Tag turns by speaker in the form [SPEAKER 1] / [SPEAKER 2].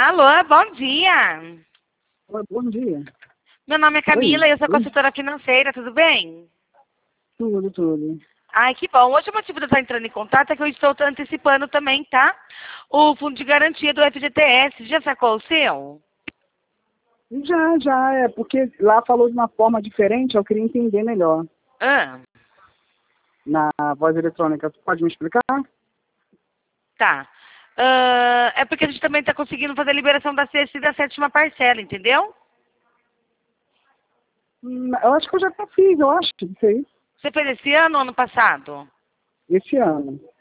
[SPEAKER 1] Alô, bom dia.
[SPEAKER 2] Oi, bom dia.
[SPEAKER 1] Meu nome é Camila
[SPEAKER 2] Oi,
[SPEAKER 1] e eu sou
[SPEAKER 2] oi.
[SPEAKER 1] consultora financeira, tudo bem?
[SPEAKER 2] Tudo.
[SPEAKER 1] Ai, que bom. Hoje o motivo de eu estar entrando em contato é que eu estou antecipando também, tá? O fundo de garantia do FGTS. Já sacou o seu?
[SPEAKER 2] Já, porque lá falou de uma forma diferente, eu queria entender melhor.
[SPEAKER 1] Ah,
[SPEAKER 2] Na voz eletrônica, pode me explicar?
[SPEAKER 1] tá. É porque a gente também está conseguindo fazer a liberação da sexta e da sétima parcela, entendeu?
[SPEAKER 2] Eu acho que eu já fiz, eu acho, isso aí,
[SPEAKER 1] Você fez esse ano ou ano passado?
[SPEAKER 2] esse ano.